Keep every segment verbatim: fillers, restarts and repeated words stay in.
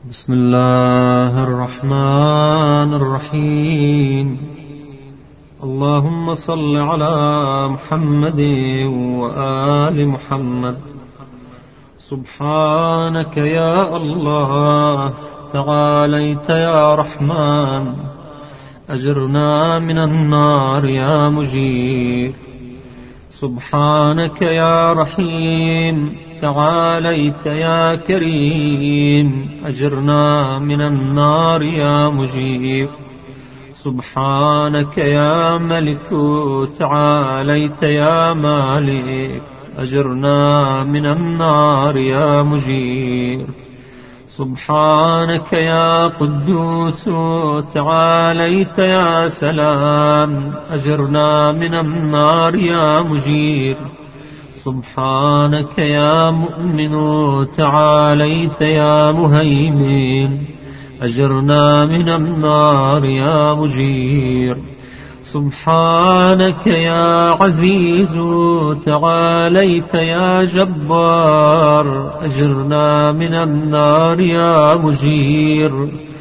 بسم الله الرحمن الرحيم. اللهم صل على محمد وآل محمد. سبحانك يا الله، تعاليت يا رحمن، أجرنا من النار يا مجير. سبحانك يا رحيم، تعاليت يا كريم، أجرنا من النار يا مجيب. سبحانك يا ملك، تعاليت يا مالك، أجرنا من النار يا مجير. سبحانك يا قدوس، تعاليت يا سلام، أجرنا من النار يا مجير. سبحانك يا مؤمن، تعاليت يا مهيمن، أجرنا من النار يا مجير. سبحانك يا عزيز، تعاليت يا جبار، أجرنا من النار يا مجير.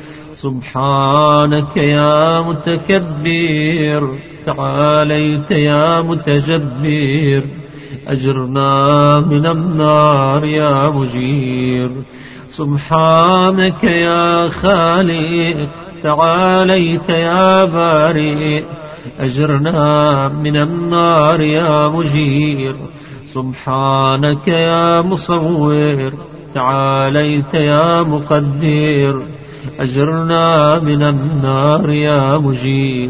سبحانك يا متكبر، تعاليت يا متجبر، أجرنا من النار يا مجير. سبحانك يا خالق، تعاليت يا بارئ، أجرنا من النار يا مجير. سبحانك يا مصور، تعاليت يا مقدر، أجرنا من النار يا مجير.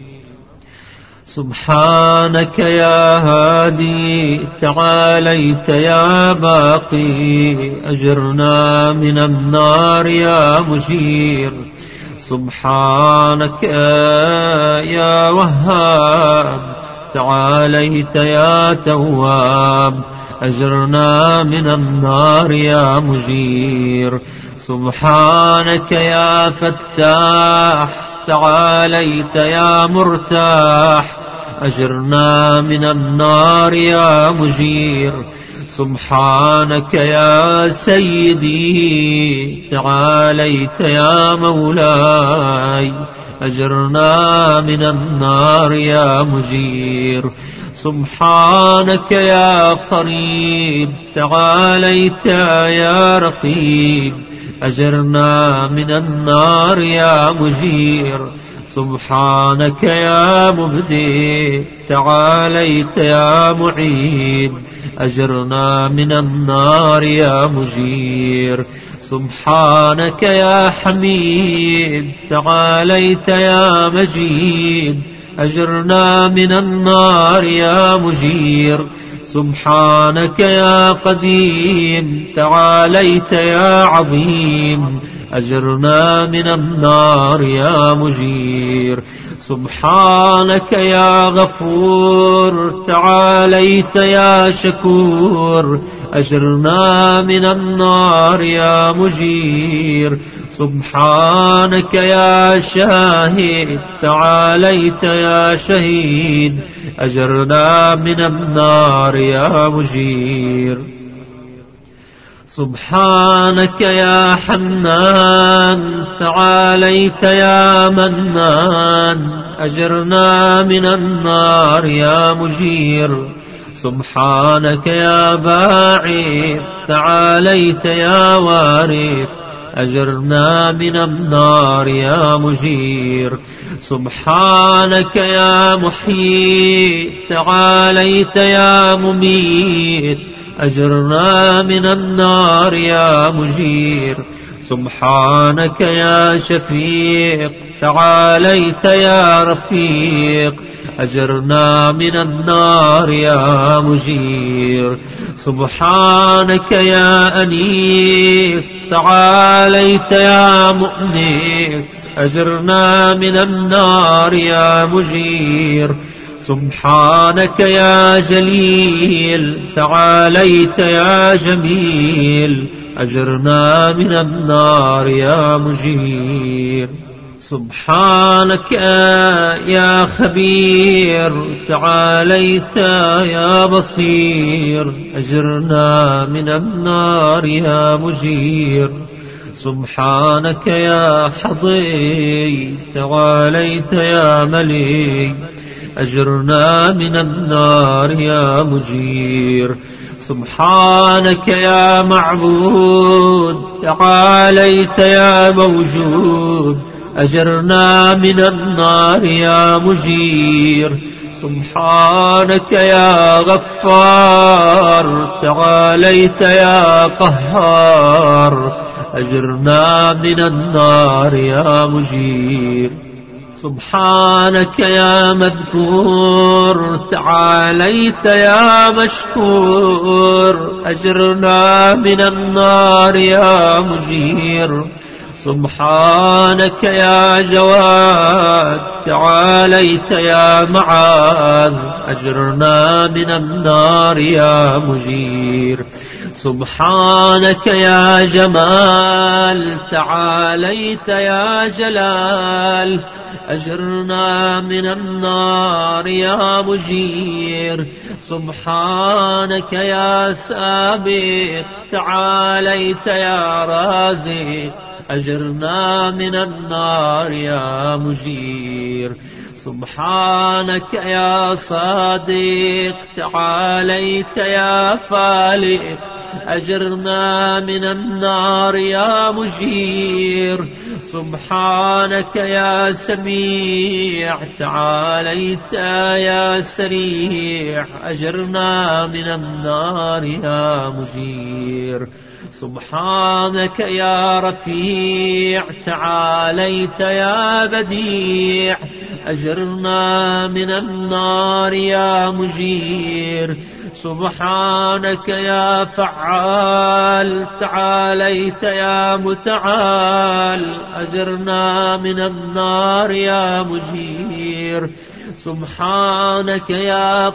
سبحانك يا هادي، تعاليت يا باقي، أجرنا من النار يا مجير. سبحانك يا وهاب، تعاليت يا تواب، أجرنا من النار يا مجير. سبحانك يا فتاح، تعاليت يا مرتاح، أجرنا من النار يا مجير. سبحانك يا سيدي، تعاليت يا مولاي، أجرنا من النار يا مجير. سبحانك يا قريب، تعاليت يا رقيب، أجرنا من النار يا مجير. سبحانك يا مبدئ، تعاليت يا معيد، أجرنا من النار يا مجير. سبحانك يا حميد، تعاليت يا مجيد، أجرنا من النار يا مجير. سبحانك يا قديم، تعاليت يا عظيم، أجرنا من النار يا مجير. سبحانك يا غفور، تعاليت يا شكور، أجرنا من النار يا مجير. سبحانك يا شاهد، تعاليت يا شهيد، أجرنا من النار يا مجير. سبحانك يا حنان، تعاليت يا منان، أجرنا من النار يا مجير. سبحانك يا باعث، تعاليت يا وارث، أجرنا من النار يا مجير. سبحانك يا محيي، تعاليت يا مميت، أجرنا من النار يا مجير. سبحانك يا شفيق، تعاليت يا رفيق، أجرنا من النار يا مجير. سبحانك يا أنيس، تعاليت يا مؤنس، أجرنا من النار يا مجير. سبحانك يا جليل، تعاليت يا جميل، أجرنا من النار يا مجير. سبحانك يا خبير، تعاليت يا بصير، أجرنا من النار يا مجير. سبحانك يا حظي تعاليت يا ملي أجرنا من النار يا مجير سبحانك يا معبود تعاليت يا موجود أجرنا من النار يا مجير سبحانك يا غفار تعاليت يا قهار أجرنا من النار يا مجير سبحانك يا مذكور تعاليت يا مشكور أجرنا من النار يا مجير سبحانك يا جواد تعاليت يا معاذ أجرنا من النار يا مجير سبحانك يا جمال تعاليت يا جلال أجرنا من النار يا مجير سبحانك يا سابق تعاليت يا رازق أجرنا من النار يا مجير سبحانك يا صادق تعاليت يا فالق أجرنا من النار يا مجير سبحانك يا سميع تعاليت يا سريع أجرنا من النار يا مجير سبحانك يا رفيع تعاليت يا بديع أجرنا من النار يا مجير سبحانك يا فعال تعاليت يا متعال أجرنا من النار يا مجير سبحانك يا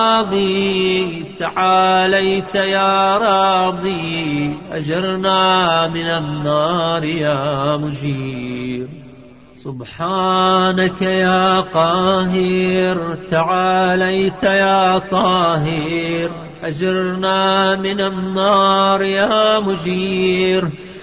قاضي تعاليت يا راضي أجرنا من النار يا مجير سبحانك يا قاهر تعاليت يا طاهر أجرنا من النار يا مجير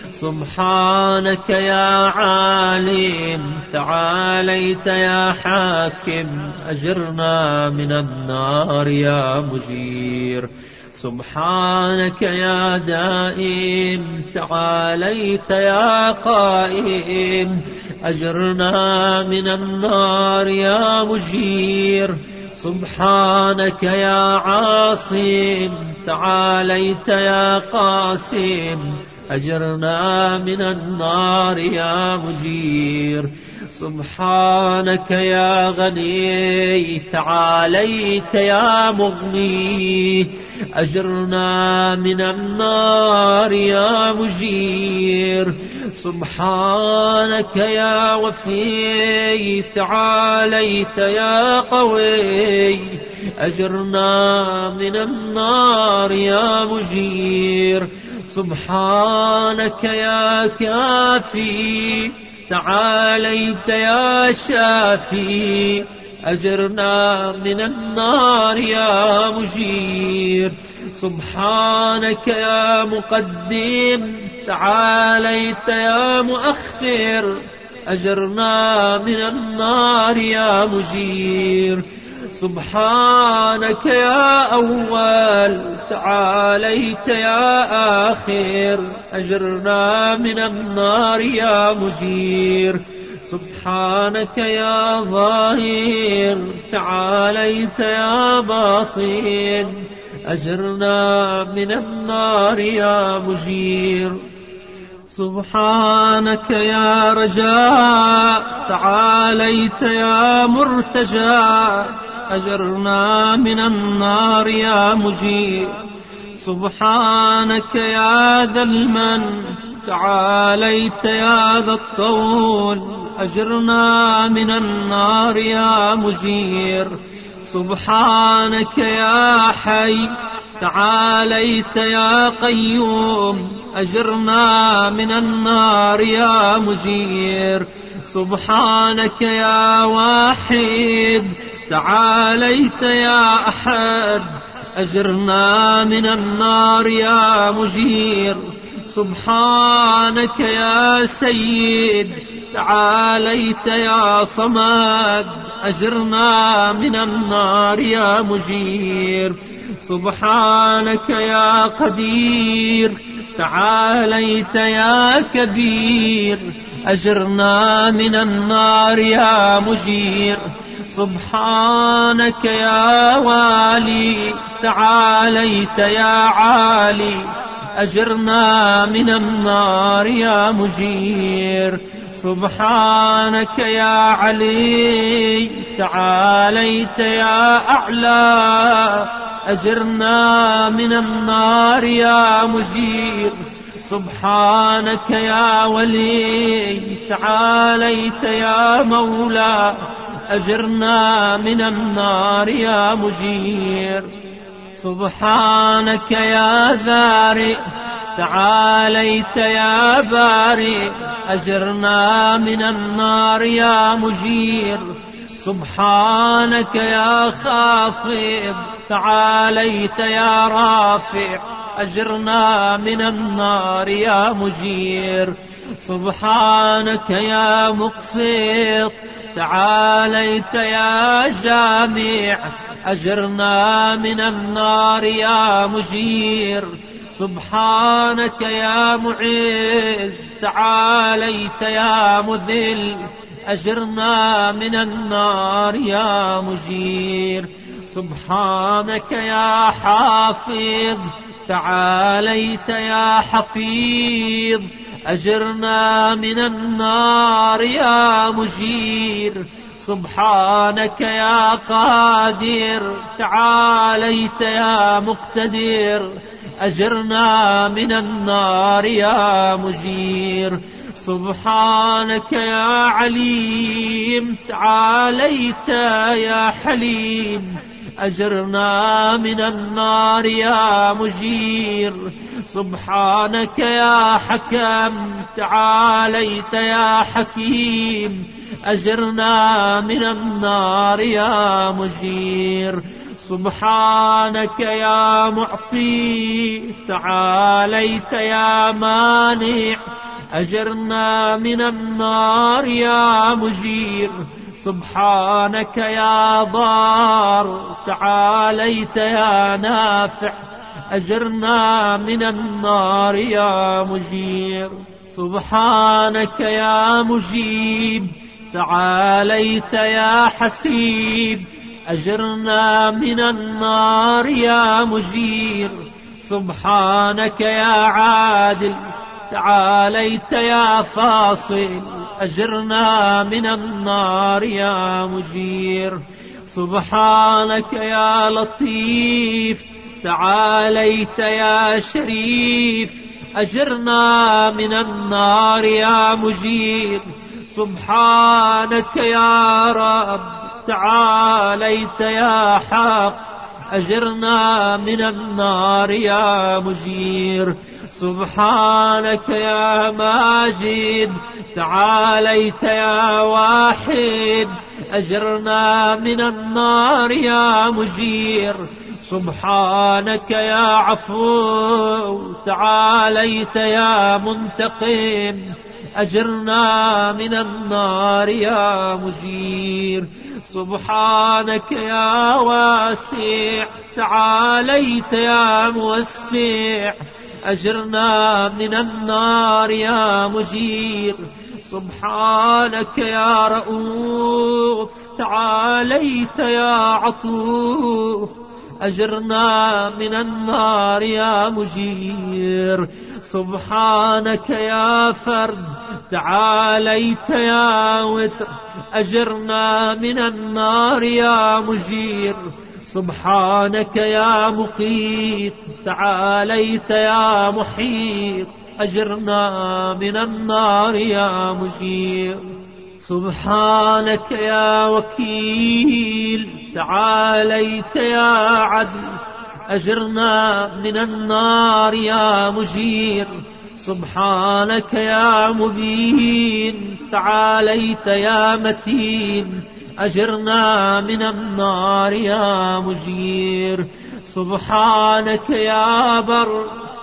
سبحانك يا عالم تعاليت يا حاكم أجرنا من النار يا مجير سبحانك يا دائم تعاليت يا قائم أجرنا من النار يا مجير سبحانك يا عاصم تعاليت يا قاسم أجرنا من النار يا مجير سبحانك يا غني تعاليت يا مغني أجرنا من النار يا مجير سبحانك يا وفي تعاليت يا قوي أجرنا من النار يا مجير سبحانك يا كافي تعاليت يا شافي أجرنا من النار يا مجير سبحانك يا مقدم تعاليت يا مؤخر أجرنا من النار يا مجير سبحانك يا أول تعاليت يا آخر أجرنا من النار يا مجير سبحانك يا ظاهر تعاليت يا باطن أجرنا من النار يا مجير سبحانك يا رجاء تعاليت يا مرتجى أجرنا من النار يا مجير سبحانك يا ذا المن تعاليت يا ذا الطول أجرنا من النار يا مجير سبحانك يا حي تعاليت يا قيوم أجرنا من النار يا مجير سبحانك يا واحد تعاليت يا أحد أجرنا من النار يا مجير سبحانك يا سيد تعاليت يا صمد أجرنا من النار يا مجير سبحانك يا قدير تعاليت يا كبير أجرنا من النار يا مجير سبحانك يا والي تعاليت يا عالي أجرنا من النار يا مجير سبحانك يا علي تعاليت يا أعلى أجرنا من النار يا مجير سبحانك يا ولي تعاليت يا مولى أجرنا من النار يا مجير سبحانك يا ذارئ تعاليت يا بارئ أجرنا من النار يا مجير سبحانك يا خافض تعاليت يا رافع أجرنا من النار يا مجير سبحانك يا مقسط تعاليت يا جامع أجرنا من النار يا مجير سبحانك يا معز تعاليت يا مذل أجرنا من النار يا مجير سبحانك يا حافظ تعاليت يا حفيظ أجرنا من النار يا مجير سبحانك يا قادر تعاليت يا مقتدر أجرنا من النار يا مجير سبحانك يا عليم تعاليت يا حليم أجرنا من النار يا مجير سبحانك يا حكم تعاليت يا حكيم أجرنا من النار يا مجير سبحانك يا معطي تعاليت يا مانع أجرنا من النار يا مجير سبحانك يا ضار تعاليت يا نافع أجرنا من النار يا مجير سبحانك يا مجيب تعاليت يا حسيب أجرنا من النار يا مجير سبحانك يا عادل تعاليت يا فاصل أجرنا من النار يا مجير سبحانك يا لطيف تعاليت يا شريف أجرنا من النار يا مجير سبحانك يا رب تعاليت يا حق أجرنا من النار يا مجير سبحانك يا ماجد تعاليت يا واحد أجرنا من النار يا مجير سبحانك يا عفو تعاليت يا منتقم أجرنا من النار يا مجير سبحانك يا واسع تعاليت يا موسع أجرنا من النار يا مجير سبحانك يا رؤوف تعاليت يا عطوف أجرنا من النار يا مجير سبحانك يا فرد تعاليت يا وتر أجرنا من النار يا مجير سبحانك يا مقيت تعاليت يا محيط أجرنا من النار يا مجير سبحانك يا وكيل تعاليت يا عدل أجرنا من النار يا مجير سبحانك يا مبين تعاليت يا متين أجرنا من النار يا مجير سبحانك يا بر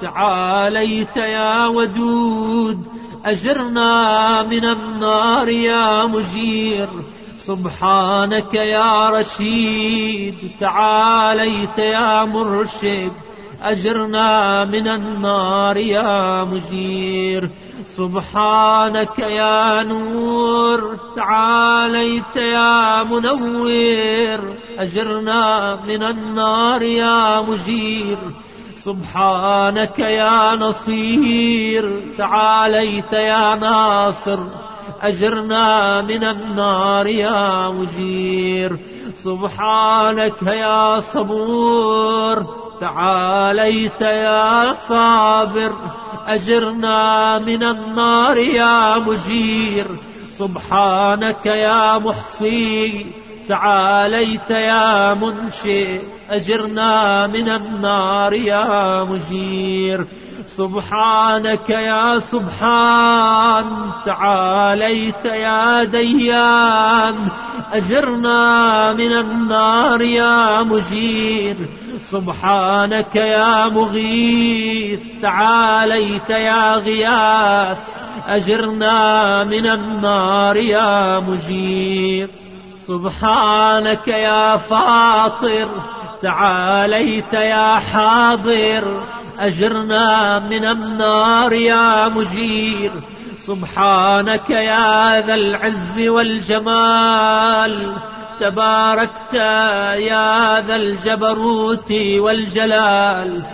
تعاليت يا ودود أجرنا من النار يا مجير سبحانك يا رشيد تعاليت يا مرشد أجرنا من النار يا مجير سبحانك يا نور تعاليت يا منور أجرنا من النار يا مجير سبحانك يا نصير تعاليت يا ناصر أجرنا من النار يا مجير سبحانك يا صبور تعاليت يا صابر أجرنا من النار يا مجير سبحانك يا محصي تعاليت يا منشئ أجرنا من النار يا مجير سبحانك يا سبحان تعاليت يا ديان أجرنا من النار يا مجير سبحانك يا مغيث تعاليت يا غياث أجرنا من النار يا مجير سبحانك يا فاطر تعاليت يا حاضر أجرنا من النار يا مجير سبحانك يا ذا العز والجمال تباركت يا ذا الجبروت والجلال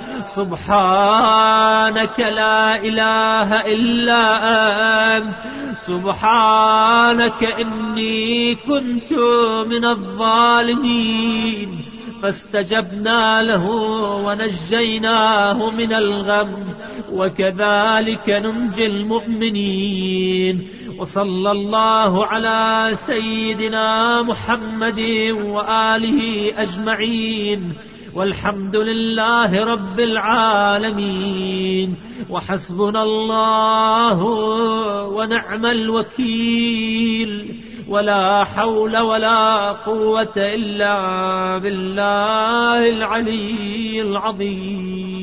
سبحانك لا إله إلا أنت سبحانك إني كنت من الظالمين فاستجبنا له ونجيناه من الغم وكذلك ننجي المؤمنين وصلى الله على سيدنا محمد وآله أجمعين والحمد لله رب العالمين وحسبنا الله ونعم الوكيل ولا حول ولا قوة إلا بالله العلي العظيم.